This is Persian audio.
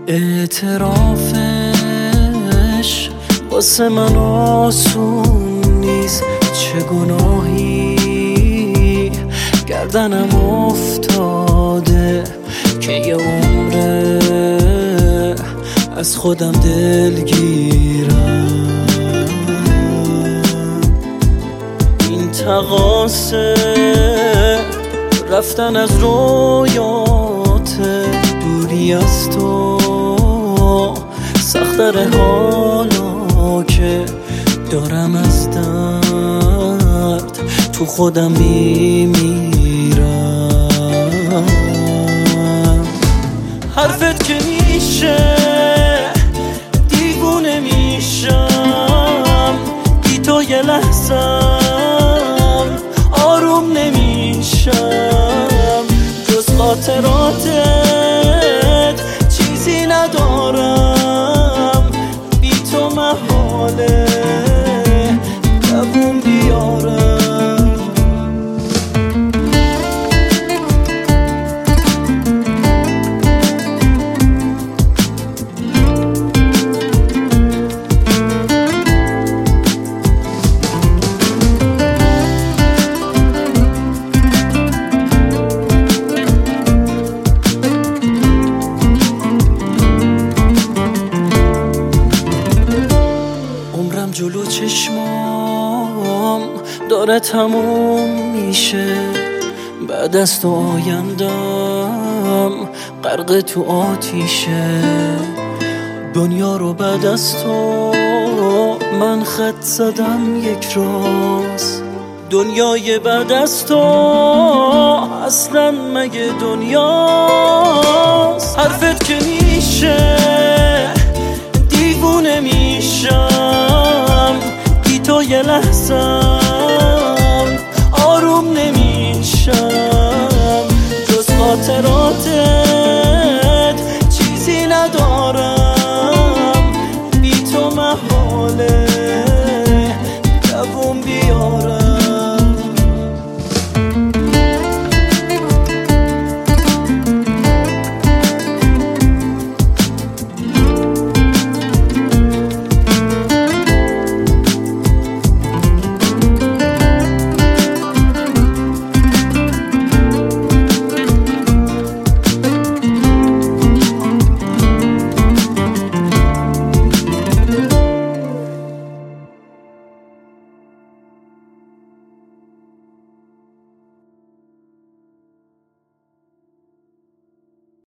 اعترافش واسه من آسون نیست. چه گناهی گردنم افتاده که یه عمره از خودم دلگیرم. این تقاصه رفتن از رویات، دوری از تو سخت‌تره حالا که دارم از درد تو خودم میمیرم. حرفت که میشه دیوونه میشم، بی تو یه لحظم آروم نمیشم. جز خاطراتت چیزی ندارم، بی تو محاله دووم بیارم. جلو چشمام داره تموم میشه، بعد از تو آیندم غرق تو آتیشه. دنیا رو بعد از تو من خط زدم یک راست، دنیای بعد از تو اصلا مگه دنیاست؟ حرفت که میشه دیوونه میشم، بی تو یه لحظم آروم نمیشم. جز خاطراتت چیزی ندارم، بی تو محاله دووم بیارم.